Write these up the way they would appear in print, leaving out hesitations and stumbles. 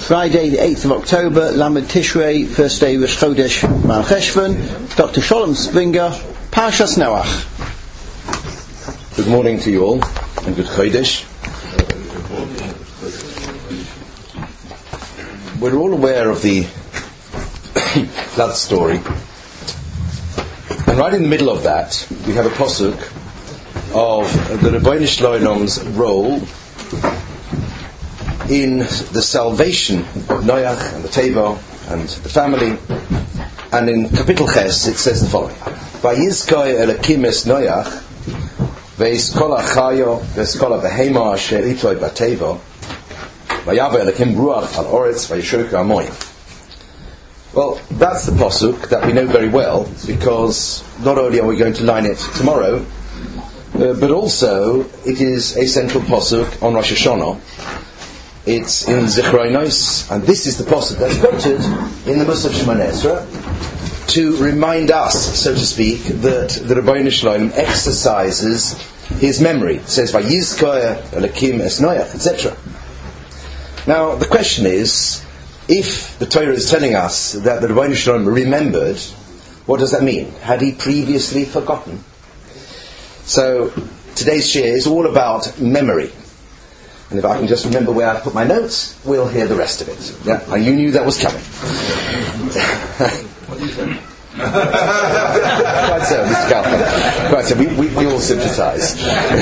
Friday the 8th of October, Lamed Tishrei, first day Rosh Chodesh Mar Cheshvan. Dr. Sholem Springer, Parshas Noach. Good morning to you all, and good Chodesh. We're all aware of the flood story, and right in the middle of that we have a pasuk of the Rebbeinu Shloim's role in the salvation of Noach and the Teva and the family. And in Kapitel Ches it says the following: Vayizkoi Elokim es Noach ve'yiskol achayo ve'yiskol behema asher itoi bateva vayava Elokim ruach al oretz vayishoku amoyim. Well, that's the pasuk that we know very well, because not only are we going to line it tomorrow, but also it is a central pasuk on Rosh Hashanah. It's in Zichronos, and this is the pasuk that's quoted in the Musaf Shemoneh Esrei to remind us, so to speak, that the Rebbeinu Shloim exercises his memory. It says, Vayizkor Elokim es Noach, etc. Now, the question is, if the Torah is telling us that the Rebbeinu Shloim remembered, what does that mean? Had he previously forgotten? So, today's share is all about memory. And if I can just remember where I put my notes, we'll hear the rest of it. Yeah? And you knew that was coming. What did you say? Quite so, Mr. Kaufman. Quite so, we all sympathise.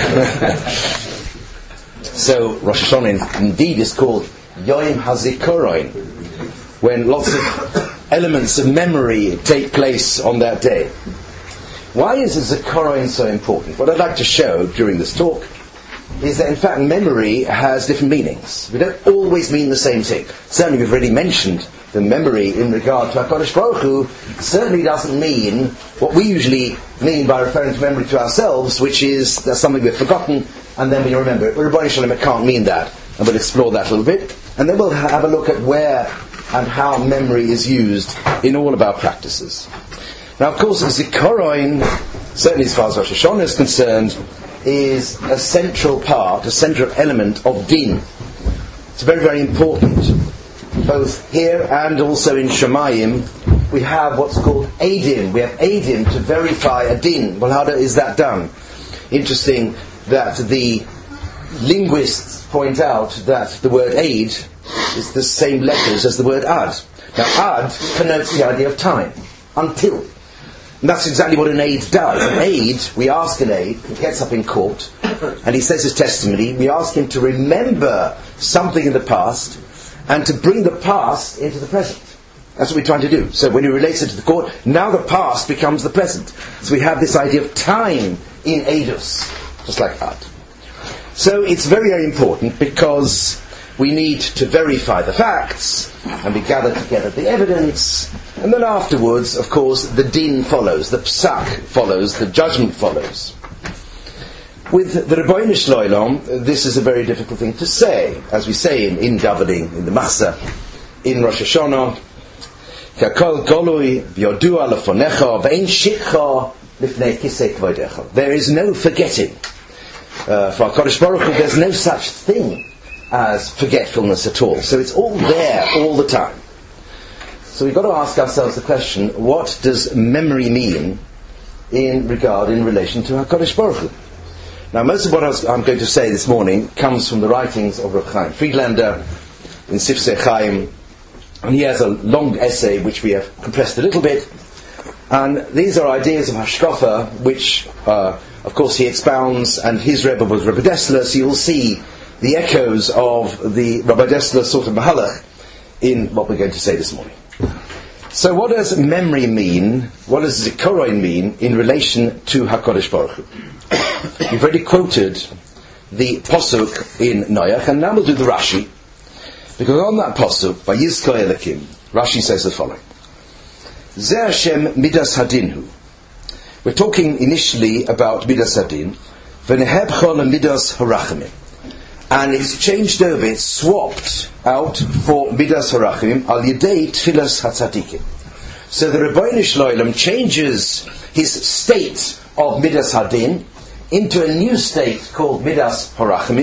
So, Rosh Hashanah indeed is called Yom HaZikaron, when lots of elements of memory take place on that day. Why is the Zikaron so important? What I'd like to show during this talk is that in fact memory has different meanings. We don't always mean the same thing. Certainly we've already mentioned the memory in regard to HaKadosh Baruch Hu certainly doesn't mean what we usually mean by referring to memory to ourselves, which is that's something we've forgotten and then we remember it. But Rebbeinu Shalom, it can't mean that, and we'll explore that a little bit. And then we'll have a look at where and how memory is used in all of our practices. Now of course Zikaron, certainly as far as Rosh Hashanah is concerned, is a central part, a central element of din. It's very, very important. Both here and also in Shemayim, we have what's called Eidim. We have Eidim to verify a din. Well, how is that done? Interesting that the linguists point out that the word Eid is the same letters as the word Ad. Now, Ad connotes the idea of time, until. And that's exactly what an aid does. An aid, we ask an aid, he gets up in court, and he says his testimony, we ask him to remember something in the past, and to bring the past into the present. That's what we're trying to do. So when he relates it to the court, now the past becomes the present. So we have this idea of time in Eidus, just like that. So it's very, very important, because we need to verify the facts, and we gather together the evidence, and then afterwards, of course, the din follows, the psak follows, the judgment follows. With the Rebbeinu Shloim, this is a very difficult thing to say, as we say in davening, in the Machzah, in Rosh Hashanah, K'akol golui v'yodua lefonecha v'ein shikcha lifnei kisei kvodecha. There is no forgetting. For HaKadosh Baruch Hu, there's no such thing as forgetfulness at all. So it's all there all the time. So we've got to ask ourselves the question, what does memory mean in relation to HaKadosh Baruch Hu? Now most of what I'm going to say this morning comes from the writings of Reb Chaim Friedlander in Sifsei Chaim, and he has a long essay which we have compressed a little bit, and these are ideas of Hashkafa which of course he expounds, and his Rebbe was Rabbi Dessler, so you'll see the echoes of the Rabbi Dessler sort of mahalach in what we're going to say this morning. So what does memory mean, what does Zikaron mean in relation to HaKadosh Baruch Hu? We've already quoted the pasuk in Noach, and now we'll do the Rashi, because on that pasuk, Vayizkor Elokim, Rashi says the following: Zeh Hashem midas hadinhu. We're talking initially about midas hadin, v'nehebcha lemidas harachamim. And it's changed over, it's swapped out for Midas Harachim al Yedei Tfilas HaTzadikim. So the Rebbeinu Shloim changes his state of Midas Hadin into a new state called Midas Harachimim,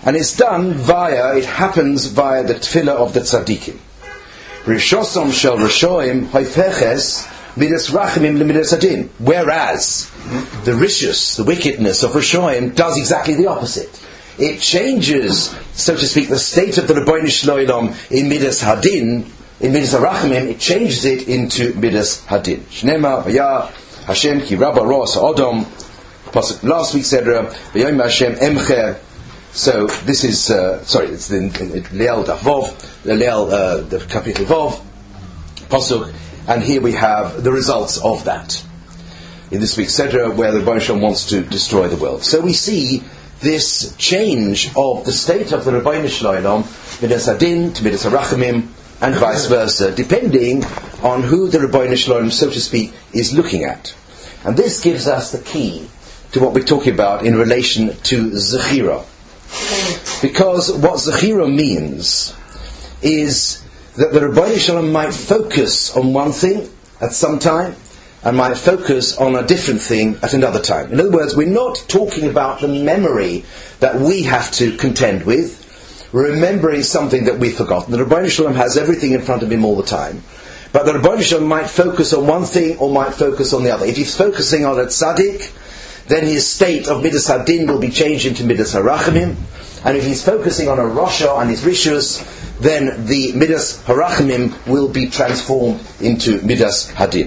And it happens via the tefillah of the tzaddikim. Rishosom shel Rishoim hoifeches midas rachimim lemidas hadin. Whereas the rishus, the wickedness of Rishoim, does exactly the opposite. It changes, so to speak, the state of the Rebbeinu Shloilom in midas hadin, in midas harachimim. It changes it into midas hadin. Shnema v'ya Hashem ki rabba roas ha'odom. Last week said v'yom Hashem emcher. So this is it's the Leil Dafvov, the Leil the Kapitel Vov Pasuk, and here we have the results of that in this week's Sedra, where the Rebbeinu Shalom wants to destroy the world. So we see this change of the state of the Rebbeinu Shalom, midas hadin to midas harachamim, and vice versa, depending on who the Rebbeinu Shalom, so to speak, is looking at. And this gives us the key to what we're talking about in relation to Zechira. Because what Zechira means is that the Rebbeinu Shalom might focus on one thing at some time and might focus on a different thing at another time. In other words, we're not talking about the memory that we have to contend with, remembering something that we've forgotten. The Rebbeinu Shalom has everything in front of him all the time. But the Rebbeinu Shalom might focus on one thing or might focus on the other. If he's focusing on a tzaddik, then his state of midas hadin will be changed into midas harachamim. And if he's focusing on a rasha and his rishus, then the midas harachamim will be transformed into midas hadin.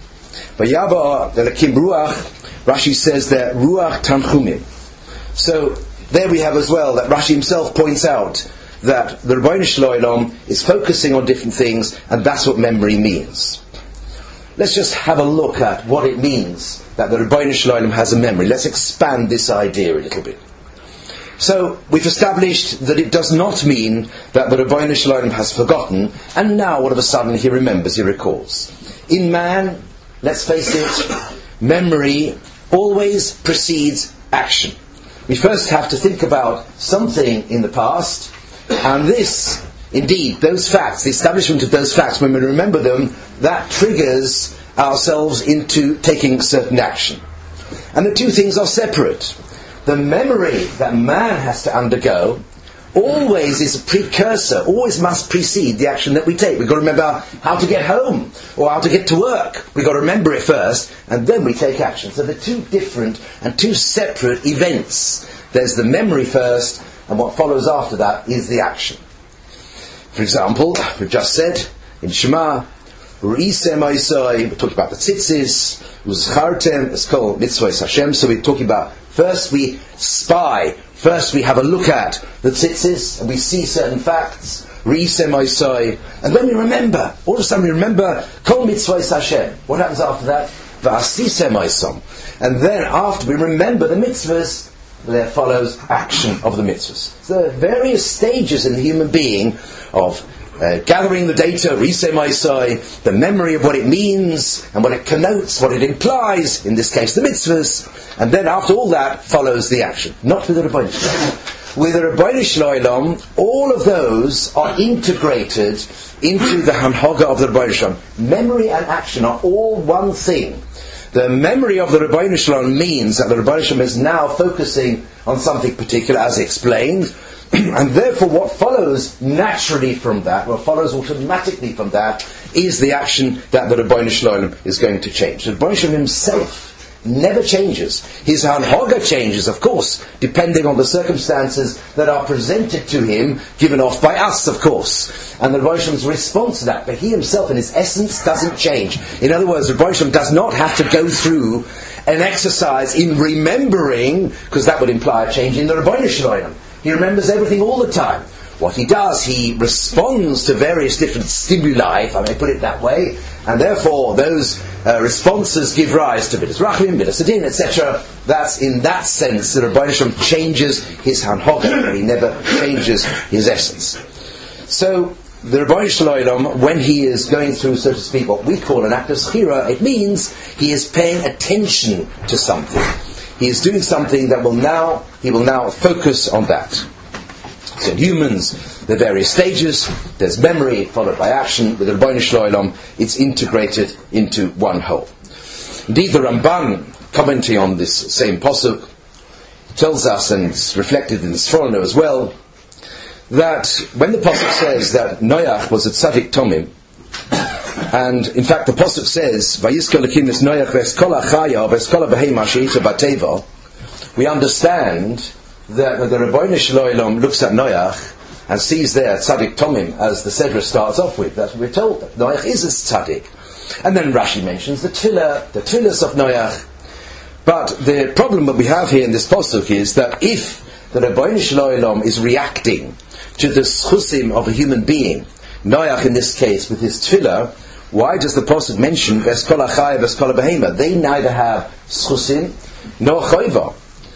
Vayaba l'kim ruach, Rashi says that ruach tanchumim. So there we have as well that Rashi himself points out that the Rebbeinu Shloilom is focusing on different things, and that's what memory means. Let's just have a look at what it means that the Rebbeinu Shloilom has a memory. Let's expand this idea a little bit. So we've established that it does not mean that the Rebbeinu Shloilom has forgotten, and now all of a sudden he remembers, he recalls. In man, let's face it, memory always precedes action. We first have to think about something in the past, and this, indeed, those facts, the establishment of those facts, when we remember them, that triggers ourselves into taking certain action. And the two things are separate. The memory that man has to undergo always is a precursor, always must precede the action that we take. We've got to remember how to get home or how to get to work. We've got to remember it first, and then we take action. So they're two different and two separate events. There's the memory first, and what follows after that is the action. For example, we've just said in Shema, Re'isem Oisai, we're talking about the tzitzis, Uzchartem, it's called Mitzvahs Hashem, so we're talking about first we spy, first we have a look at the tzitzis, and we see certain facts, Re'isem Oisai, and then we remember, all of a sudden we remember, Kol Mitzvahs Hashem. What happens after that? V'asisem Oisam. And then after we remember the mitzvahs, there follows action of the mitzvahs. So there are various stages in the human being of gathering the data, Re'isem Oisai, the memory of what it means and what it connotes, what it implies, in this case the mitzvahs, and then after all that follows the action. Not with the Rebbeinu Shalom. With the Rebbeinu Shalom, all of those are integrated into the Hanhaga of the Rebbeinu Shalom. Memory and action are all one thing. The memory of the Rebbeinu Shalom means that the Rebbeinu Shalom is now focusing on something particular, as explained, and therefore what follows naturally from that, what follows automatically from that, is the action that the Rebbeinu Shalom is going to change. The Rebbeinu Shalom himself never changes. His Hanhaga changes, of course, depending on the circumstances that are presented to him, given off by us, of course. And the Rebbeinu Shalom's response to that, but he himself in his essence doesn't change. In other words, the Rebbeinu Shalom does not have to go through an exercise in remembering, because that would imply a change in the Rebbeinu Shalom. He remembers everything all the time. What he does, he responds to various different stimuli, if I may put it that way, and therefore those responses give rise to midas rachim, midas hadin, etc. That's in that sense the Rebbeinu Shalom changes his hanhaga, but he never changes his essence. So the Rebbeinu Shalom, when he is going through, so to speak, what we call an act of zechira, it means he is paying attention to something. He is doing something that he will now focus on that. So in humans, there are various stages. There's memory followed by action. With the Rebbeinu Shalom, it's integrated into one whole. Indeed, the Ramban, commenting on this same pasuk, tells us, and it's reflected in the Sforno as well, that when the Pasuk says that Noach was a tzaddik tomim, and in fact the Pasuk says, Vayizkor Elokim es Noach v'eskol hachaya v'eskol ha'behema she'ita b'teva, we understand that when the Rebbeinu Shel Olam looks at Noach and sees there tzaddik tomim, as the Sedra starts off with, that's what we're told, that Noach is a tzaddik. And then Rashi mentions the tefillas of Noach. But the problem that we have here in this Pasuk is that if the Rebbeinu Shel Olam is reacting to the schusim of a human being, Noach in this case with his tefillah, why does the Pasuk mention v'eskol hachaya v'eskol ha'behema? They neither have schusim nor choiva.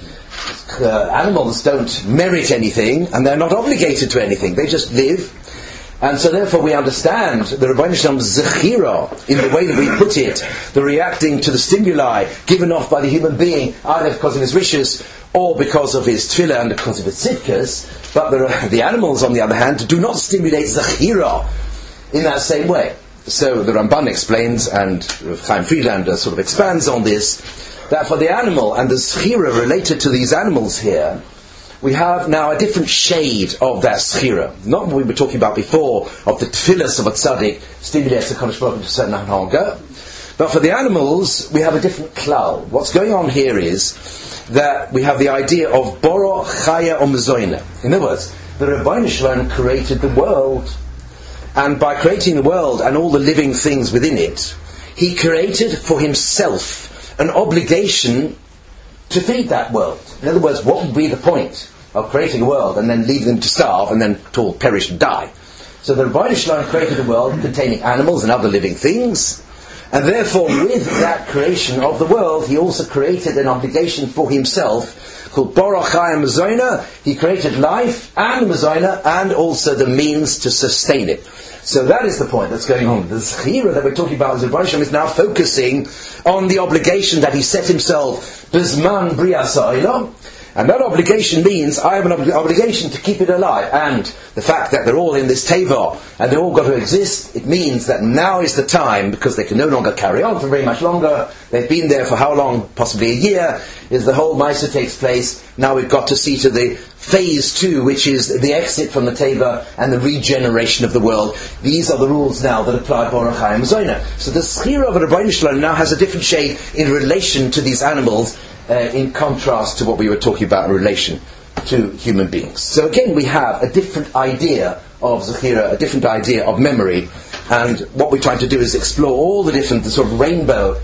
Animals don't merit anything, and they're not obligated to anything. They just live. And so therefore we understand the Rebbeinu Shalom's zechira in the way that we put it, the reacting to the stimuli given off by the human being, either because of his wishes or because of his tefillah and because of his tzidkas. But the animals, on the other hand, do not stimulate zechira in that same way. So the Ramban explains, and Chaim Friedlander sort of expands on this, that for the animal and the zechira related to these animals here, we have now a different shade of that schira. Not what we were talking about before, of the tefillas of a tzaddik, stimulates the Kodesh Baruch Hu to a certain hanhaga. But for the animals, we have a different klal. What's going on here is that we have the idea of boro, chaya, or mezoina. In other words, the Rebbeinu Shalom created the world, and by creating the world and all the living things within it, he created for himself an obligation to feed that world. In other words, what would be the point of creating a world and then leaving them to starve and then to all perish and die? So the Rebbeinu Shalom created a world containing animals and other living things, and therefore with that creation of the world he also created an obligation for himself called Borach Chayim Mazoina. He created life and Mazoina and also the means to sustain it. So that is the point that's going on. The zechira that we're talking about, the Rebbeinu Shalom is now focusing on the obligation that he set himself, Bizman Brias Ha'olam, and that obligation means I have an obligation to keep it alive. And the fact that they're all in this teva and they're all got to exist, it means that now is the time, because they can no longer carry on for very much longer. They've been there for how long? Possibly a year. Is the whole Maisa takes place. Now we've got to see to the phase 2, which is the exit from the teva and the regeneration of the world. These are the rules now that apply Borach Chayim Mazoina. So the schira of the Rebbeinu Shalom now has a different shade in relation to these animals, in contrast to what we were talking about in relation to human beings. So again, we have a different idea of zechira, a different idea of memory, and what we're trying to do is explore all the different, the sort of rainbow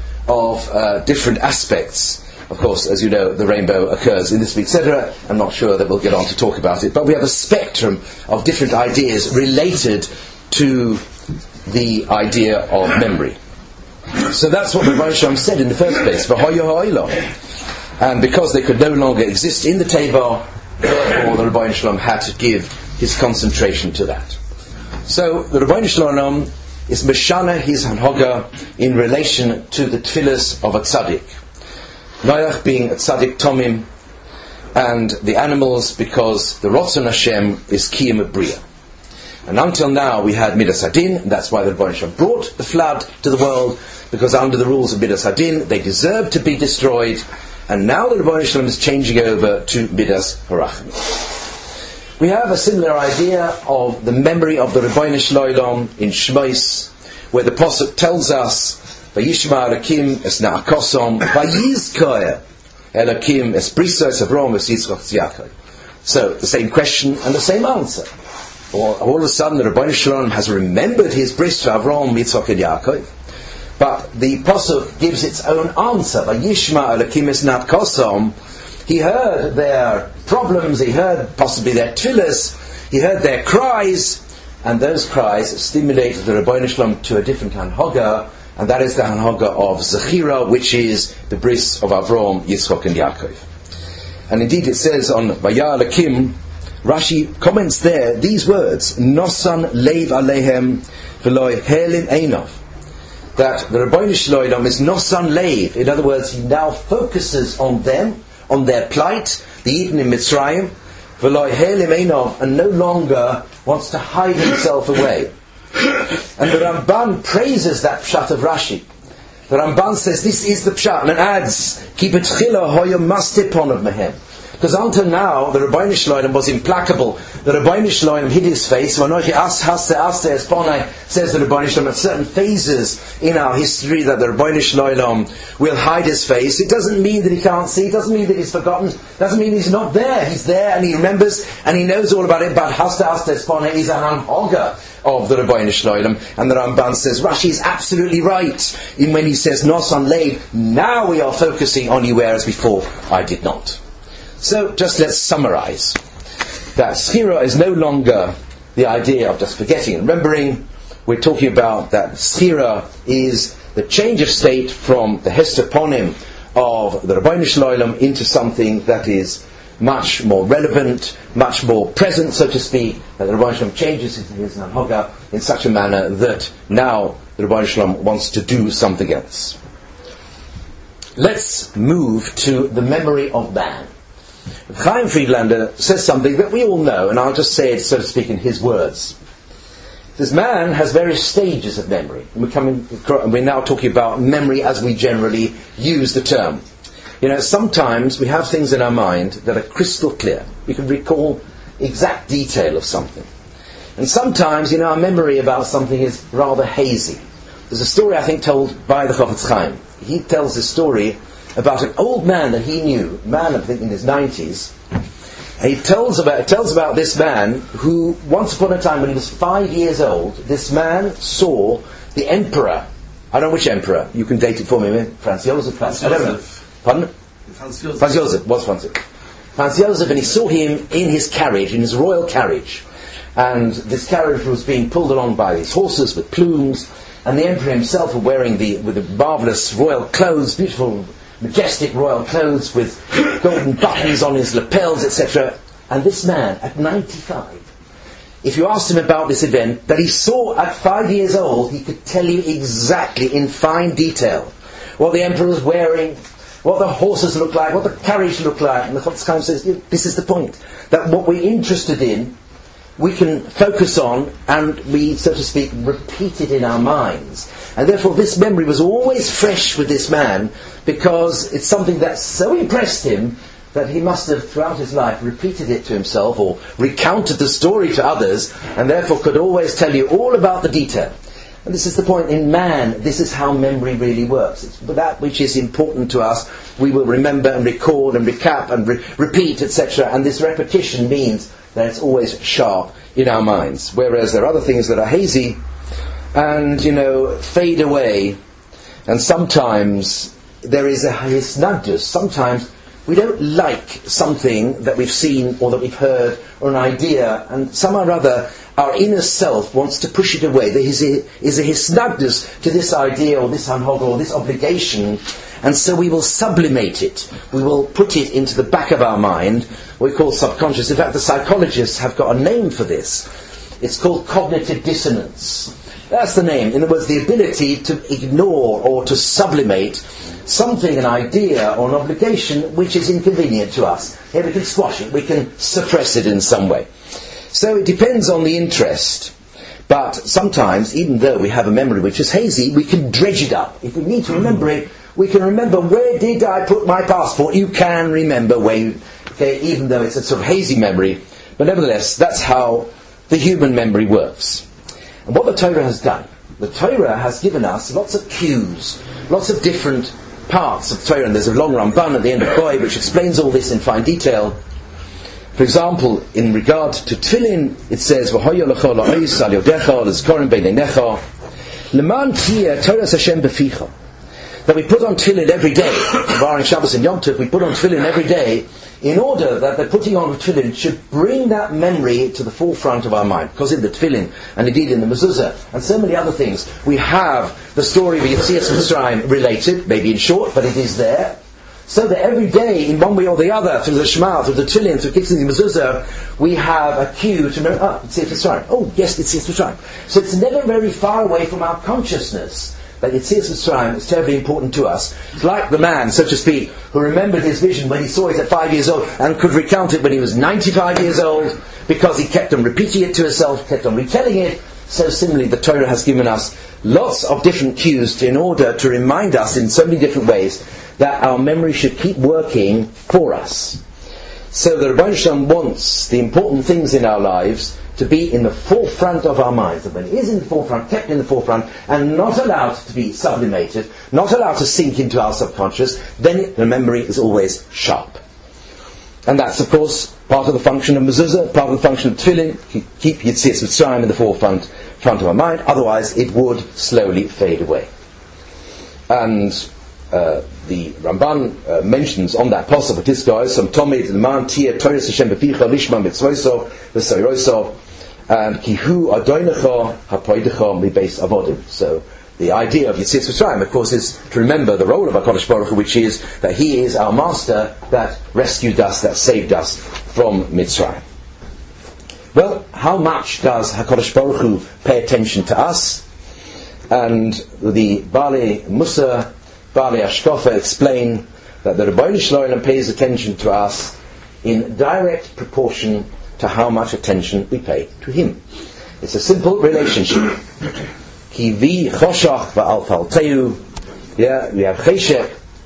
of different aspects. Of course, as you know, the rainbow occurs in this week's Sedra. I'm not sure that we'll get on to talk about it, but we have a spectrum of different ideas related to the idea of memory. So that's what the Rebbeinu Shalom said in the first place, V'hoya ha'olam. And because they could no longer exist in the teva, therefore the Rebbeinu Shalom had to give his concentration to that. So the Rebbeinu Shalom is meshana his hanhoga in relation to the tefillas of a tzaddik. Noach being a tzaddik tomim, and the animals because the Rotzon Hashem is kiyum bria. And until now we had Midas Hadin, and that's why the Rebbeinu Shalom brought the flood to the world, because under the rules of Midas Hadin they deserved to be destroyed. And now the Rebbeinu Shalom is changing over to Midas Harachim. We have a similar idea of the memory of the Rebbeinu Shalom in Shmos, where the Pasuk tells us, Vayishma Elokim es na'akosom, Vayizkoyer Elokim es briso es Avrom es Yitzchak es Yaakov. So the same question and the same answer. All of a sudden the Rebbeinu Shalom has remembered his bris to Avrom, Yitzchak and Yaakov. But the Pasuk gives its own answer. Vayishma Elokim es na'akosom. He heard their problems, he heard possibly their tefillas, he heard their cries, and those cries stimulated the Rebbeinu Shalom to a different hanhoga, and that is the hanhoga of zechira, which is the bris of Avrom, Yitzchak and Yaakov. And indeed it says on Vaya Elokim, Rashi comments there these words, Nosan leiv alehem v'lo helim einov, that the Rebbeinu Shalom is Nosan leiv. In other words, he now focuses on them, on their plight, the Eden in Mitzrayim, v'lo helim einov, and no longer wants to hide himself away. And the Ramban praises that pshat of Rashi. The Ramban says this is the pshat, and adds, Ki betchila hoya mastipon of mehem. Because until now, the Rebbeinu Shloim was implacable. The Rebbeinu Shloim hid his face. V'anochi haste esponai, says the Rebbeinu Shloim. At certain phases in our history that the Rebbeinu Shloim will hide his face. It doesn't mean that he can't see. It doesn't mean that he's forgotten. It doesn't mean he's not there. He's there and he remembers and he knows all about it. But haste esponai is an anhoga of the Rebbeinu Shloim. And the Ramban says, Rashi is absolutely right in when he says, Nosan Lev, now we are focusing on you, whereas before I did not. So, just let's summarize. That Sechira is no longer the idea of just forgetting and remembering. We're talking about that Sechira is the change of state from the Hesteponim of the Rebbeinu Shloim into something that is much more relevant, much more present, so to speak, that the Rebbeinu Shloim changes into his Nanhoga in such a manner that now the Rebbeinu Shloim wants to do something else. Let's move to the memory of man. Chaim Friedlander says something that we all know, and I'll just say it, so to speak, in his words. This man has various stages of memory. We're now talking about memory as we generally use the term. Sometimes we have things in our mind that are crystal clear. We can recall exact detail of something. And sometimes, our memory about something is rather hazy. There's a story, I think, told by the Chofetz Chaim. He tells a story about an old man that he knew, man, I think in his 90s. And he tells about this man who, once upon a time when he was 5 years old, this man saw the emperor. I don't know which emperor. You can date it for me. Franz Josef. I don't know. Pardon? Franz Josef. Was Franz Josef. Franz Josef, and he saw him in his carriage, in his royal carriage. And this carriage was being pulled along by these horses with plumes, and the emperor himself were wearing with the marvellous royal clothes, beautiful, majestic royal clothes with golden buttons on his lapels, etc. And this man, at 95, if you asked him about this event that he saw at 5 years old, he could tell you exactly in fine detail what the emperor was wearing, what the horses looked like, what the carriage looked like. And the Chofetz Chaim says, this is the point, that what we're interested in, we can focus on and we, so to speak, repeat it in our minds. And therefore this memory was always fresh with this man because it's something that so impressed him that he must have, throughout his life, repeated it to himself or recounted the story to others and therefore could always tell you all about the detail. And this is the point. In man, this is how memory really works. It's that which is important to us, we will remember and record and recap and repeat, etc. And this repetition means that it's always sharp in our minds. Whereas there are other things that are hazy and, fade away. And sometimes there is a hisnagdus. Sometimes we don't like something that we've seen or that we've heard or an idea, and somehow or other our inner self wants to push it away. There is a hisnagdus to this idea or this anhoga or this obligation, and so we will sublimate it. We will put it into the back of our mind, what we call subconscious. In fact, the psychologists have got a name for this. It's called cognitive dissonance. That's the name. In other words, the ability to ignore or to sublimate something, an idea or an obligation which is inconvenient to us. Here we can squash it, we can suppress it in some way. So it depends on the interest. But sometimes, even though we have a memory which is hazy, we can dredge it up. If we need to remember it, we can remember, where did I put my passport? You can remember where, even though it's a sort of hazy memory. But nevertheless, that's how the human memory works. And what the Torah has done, the Torah has given us lots of cues, lots of different parts of the Torah, and there's a long Ramban at the end of Boi which explains all this in fine detail. For example, in regard to Tefillin, it says, "V'hoyo lecho la'ois al yodecha l'zkorim beinenecha leman tiyeh Toras Hashem beficha." That we put on Tefillin every day, barring Shabbos and Yom Tov, we put on Tefillin every day in order that the putting on of Tefillin should bring that memory to the forefront of our mind. Because in the Tefillin, and indeed in the mezuzah, and so many other things, we have the story of Yetzias Mitzrayim related, maybe in short, but it is there. So that every day, in one way or the other, through the Shema, through the Tefillin, through Kitzur the mezuzah, we have a cue to remember, Yetzias Mitzrayim. Oh, yes, Yetzias Mitzrayim. So it's never very far away from our consciousness that Yetzias Mitzrayim is terribly important to us. It's like the man, so to speak, who remembered his vision when he saw it at 5 years old and could recount it when he was 95 years old because he kept on repeating it to himself, kept on retelling it. So similarly, the Torah has given us lots of different cues in order to remind us in so many different ways that our memory should keep working for us. So the Rebbeinu Shalom wants the important things in our lives to be in the forefront of our minds. And when it is in the forefront, kept in the forefront, and not allowed to be sublimated, not allowed to sink into our subconscious, then the memory is always sharp. And that's, of course, part of the function of mezuzah, part of the function of tefillin. Keep Yetzias Mitzrayim in the forefront of our mind, otherwise it would slowly fade away. And the Ramban mentions on that pasuk with this guy some Tomid Leman Tia Torah Hashem Beficha Lishma Mitzvosov V'Sayrosov and Kihu Adoinecha Hapoidecha Mibeis Avodim. So the idea of Yetzias Mitzrayim, of course, is to remember the role of HaKadosh Baruch Hu, which is that He is our Master that rescued us, that saved us from Mitzrayim. Well, how much does HaKadosh Baruch Hu pay attention to us? And the Baalei Mussar, Baalei Hashkafa explain that the Rebbeinu Shalom pays attention to us in direct proportion to how much attention we pay to Him. It's a simple relationship. Ki vi choshach va'al talteu. Yeah, we have cheshek,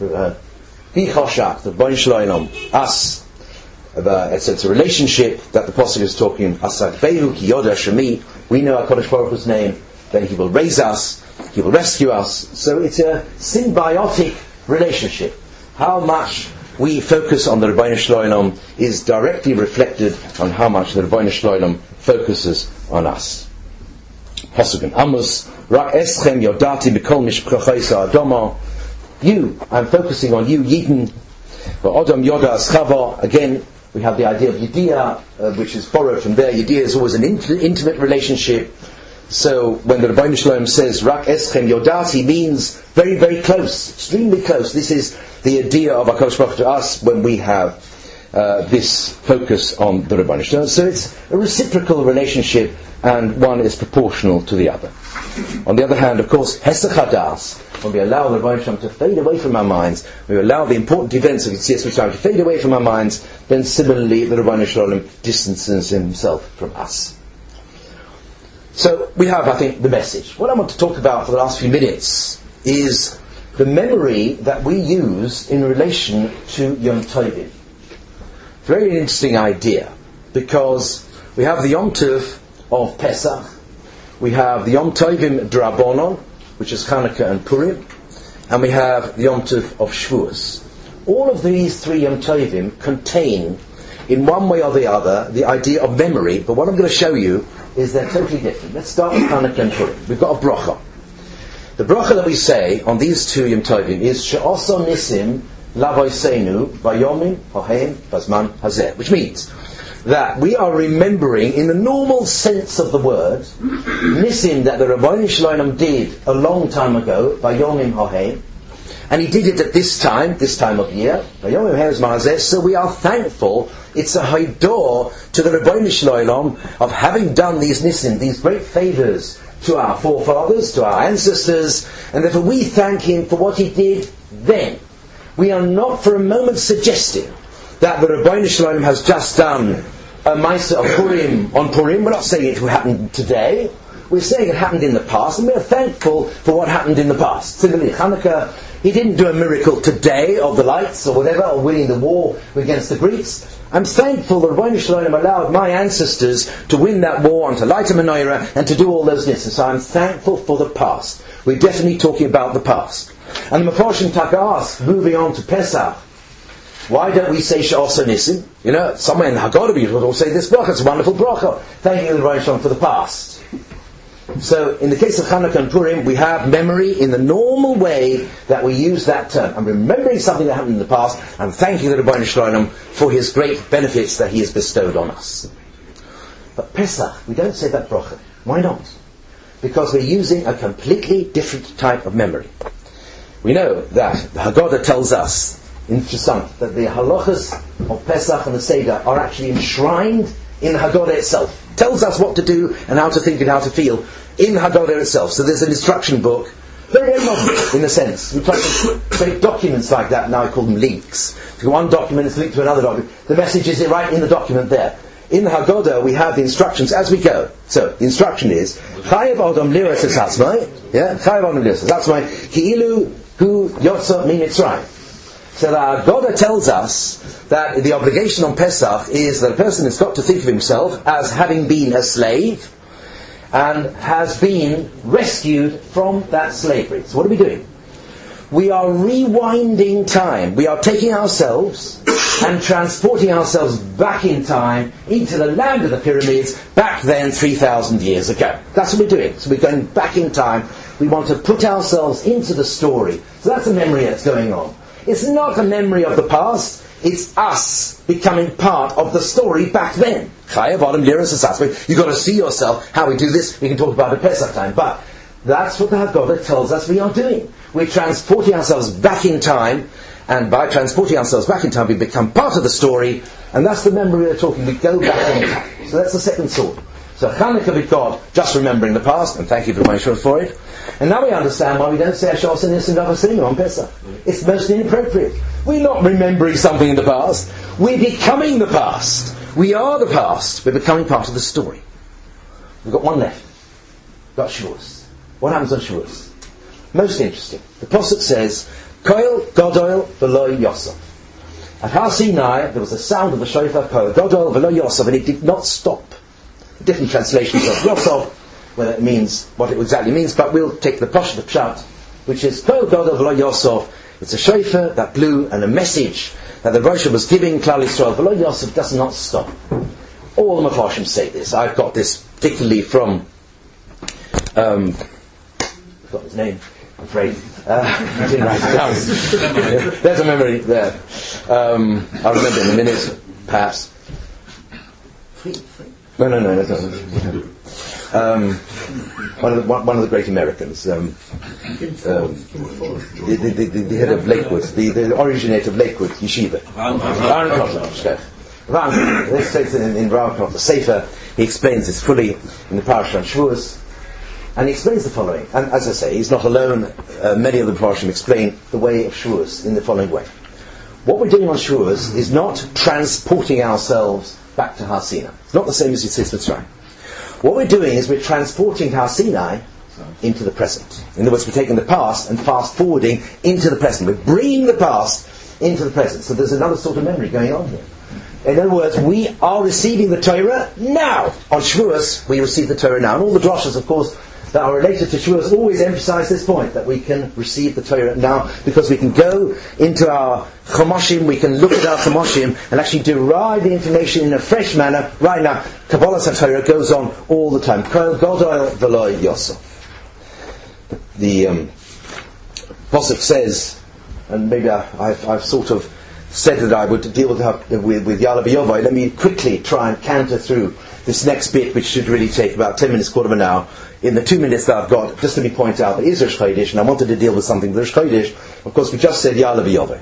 vi choshach, the Rebbeinu Shalom, us. It's a relationship that the Apostle is talking. Asad behu ki yoda shemi. We know our HaKadosh Baruch Hu's name. Then He will raise us. He will rescue us. So it's a symbiotic relationship. How much we focus on the Rebbeinu Shalom is directly reflected on how much the Rebbeinu Shalom focuses on us. Pasuk in Amos, Rak eschem yodati b'kol mishpachayis ha'adama. You, I'm focusing on you, Yidden. V'odam yoda aschava. Again, we have the idea of Yediyah, which is borrowed from there. Yediyah is always an intimate relationship. So when the Rebbeinu Shalom says Rak eschem yodati, means very, very close, extremely close. This is the idea of HaKadosh Baruch Hu to us when we have this focus on the Rebbeinu Shalom. So it's a reciprocal relationship, and one is proportional to the other. On the other hand, of course, Hesach Hadas, when we allow the Rebbeinu Shalom to fade away from our minds, we allow the important events of Yetzias Mitzrayim to fade away from our minds, then similarly the Rebbeinu Shalom distances Himself from us. So we have, I think, the message. What I want to talk about for the last few minutes is the memory that we use in relation to Yom Tovim. Very interesting idea, because we have the Yom Tov of Pesach, we have the Yom Tovim D'Rabbanan, which is Chanukah and Purim, and we have the Yom Tov of Shavuos. All of these three Yom Tovim contain, in one way or the other, the idea of memory, but what I'm going to show you is they're totally different. Let's start with Chanukah and Purim. We've got a bracha. The bracha that we say on these two Yom Tovim is She'oso Nisim Lavoseinu Vayomim Hohem Bazman Hazeh, which means that we are remembering, in the normal sense of the word, Nisim that the Rebbeinu Shalom did a long time ago, Vayomim Hohem, and He did it at this time of year, Vayomim Hohem Bazman Hazeh. So we are thankful. It's a haidor to the Rebbeinu Shalom of having done these Nisim, these great favours to our forefathers, to our ancestors, and therefore we thank Him for what He did then. We are not for a moment suggesting that the Rebbeinu Shalom has just done a Maaseh of Purim on Purim. We're not saying it will happen today. We're saying it happened in the past, and we're thankful for what happened in the past. Similarly, Chanukah, He didn't do a miracle today of the lights or whatever, or winning the war against the Greeks. I'm thankful that Rebbeinu Shalom allowed my ancestors to win that war and to light a menorah and to do all those nisim. So I'm thankful for the past. We're definitely talking about the past. And the Mefarshim Taka ask, moving on to Pesach, why don't we say She'oso Nisim? You know, somewhere in the Haggadah we will say this bracha. It's a wonderful bracha. Thank you, Rebbeinu Shalom, for the past. So, in the case of Chanukah and Purim, we have memory in the normal way that we use that term. I'm remembering something that happened in the past, and thanking the Rebbeinu Shalom for His great benefits that He has bestowed on us. But Pesach, we don't say that bracha. Why not? Because we're using a completely different type of memory. We know that the Haggadah tells us, in Shusant, that the halachas of Pesach and the Seder are actually enshrined in the Haggadah itself. Tells us what to do and how to think and how to feel in the Haggadah itself. So there's an instruction book, very, very modern in a sense. We try to create documents like that, now I call them links. So one document is linked to another document. The message is right in the document there. In the Haggadah we have the instructions as we go. So the instruction is Chayav Adam Liras Esatzmai, Chayav Adam Liras Esatzmai, Ki'ilu Hu Yotza Mi Mitzrayim. So the Haggadah tells us that the obligation on Pesach is that a person has got to think of himself as having been a slave and has been rescued from that slavery. So what are we doing? We are rewinding time. We are taking ourselves and transporting ourselves back in time into the land of the pyramids back then 3,000 years ago. That's what we're doing. So we're going back in time. We want to put ourselves into the story. So that's a memory that's going on. It's not a memory of the past. It's us becoming part of the story back then. You've got to see yourself how we do this. We can talk about it Pesach time. But that's what the Haggadah tells us we are doing. We're transporting ourselves back in time, and by transporting ourselves back in time, we become part of the story, and that's the memory we're talking. We go back in time. So that's the second thought. So Chanukah we've got just remembering the past, and thank you very much for it. And now we understand why we don't say Ashar Sinis and Avasinu on Pesach. It's most inappropriate. We're not remembering something in the past. We're becoming the past. We are the past. We're becoming part of the story. We've got one left. We've got Shavuos. What happens on Shavuos? Most interesting. The Pasuk says, Koil Godol V'lo Yosef. At Har Sinai, there was a sound of the shofar, Koil Godol V'lo Yosef, and it did not stop. Different translations of Yosef, whether it means what it exactly means, but we'll take the Posh, the Pshat, which is Koil Godol V'lo Yosef. It's a shofar that blew, and a message that the Rosh was giving Klal Yisrael. V'lo Yosef does not stop. All the Mefarshim say this. I've got this particularly from I forgot his name, I'm afraid. I didn't write it down. There's a memory there. I'll remember in a minute, perhaps. No. One of the great Americans, the head of Lakewood, the originator of Lakewood Yeshiva. This states in Rav Knot, the Sefer, he explains this fully in the Parashat on Shavuos. And he explains the following, and as I say, he's not alone. Many of the Mefarshim explain the way of Shavuos in the following way. What we're doing on Shavuos is not transporting ourselves back to Har Sinai. It's not the same as Yitzhak Mitzrayim. What we're doing is we're transporting Har Sinai into the present. In other words, we're taking the past and fast forwarding into the present. We're bringing the past into the present. So there's another sort of memory going on here. In other words, we are receiving the Torah now. On Shavuos, we receive the Torah now. And all the drashas, of course, that are related to Shavuos always emphasize this point, that we can receive the Torah now, because we can go into our Chomoshim, we can look at our Chomoshim and actually derive the information in a fresh manner right now. Kabbalah HaTorah goes on all the time. Kol Godol V'lo Yosef. The Pasuk says, and maybe I've sort of said that I would deal with Ya'aleh V'yovai. Let me quickly try and counter through this next bit, which should really take about 10 minutes, quarter of an hour. In the 2 minutes that I've got, just let me point out that it is Rosh Chodesh, and I wanted to deal with something with Rosh Chodesh. Of course, we just said Ya'aleh V'yovai.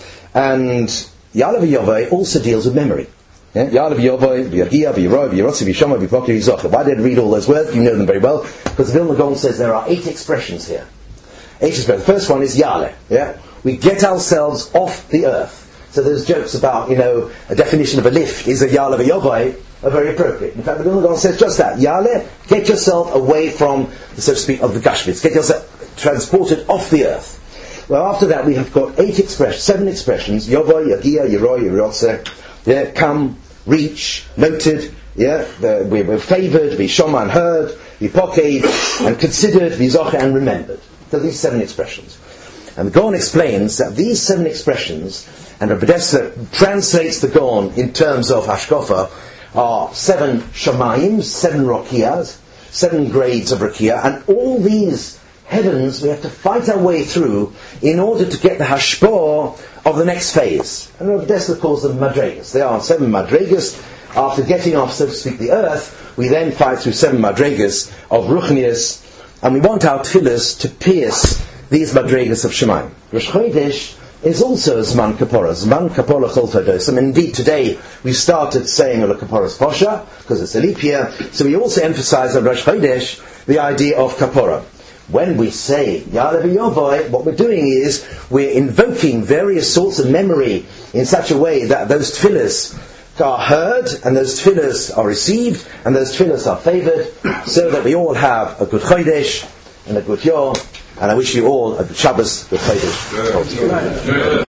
And Ya'aleh V'yovai also deals with memory. Ya'aleh V'yovai, V'yagia, V'yiroi, V'yirotzi, V'yishama, V'yipokri, V'yizocha. Why did I read all those words? You know them very well. Because Vilna Gaon says there are 8 expressions here. 8 expressions. The first one is Ya'aleh. Yeah? We get ourselves off the earth. So there's jokes about, a definition of a lift is a Ya'aleh V'yovai, are very appropriate. In fact, the Vilna Gaon says just that. Ya'aleh, get yourself away from, so to speak, of the Gashmitz. Get yourself transported off the earth. Well, after that we have got 7 expressions. Yovoi, Yagia, Yiroi, Yirotze. Come, reach, noted. We're favoured, V'shoma and heard, V'poked and considered, V'zoche and remembered. So these 7 expressions. And the Gaon explains that these 7 expressions, and Rabbi Dessler translates the Gaon in terms of Hashkofa, are 7 Shamayim, 7 Rokiyas, 7 grades of Rokiya, and all these heavens we have to fight our way through in order to get the Hashpah of the next phase. And Rabbi Dessler calls them Madregas. They are 7 Madregas. After getting off, so to speak, the earth, we then fight through 7 Madregas of Ruchnias, and we want our tefillas to pierce these Madregas of Shamayim. Rosh Chodesh is also Zman Kapora. Zman Kapora Chol Todos. Indeed, today we started saying Ola Kapora's Posha, because it's a leap year. So we also emphasize on Rosh Chodesh the idea of Kapora. When we say Ya'aleh V'yovai, what we're doing is we're invoking various sorts of memory in such a way that those tefillas are heard, and those tefillas are received, and those tefillas are favoured, so that we all have a good Chodesh and a good Yor. And I wish you all a good Shabbos, good Chodesh.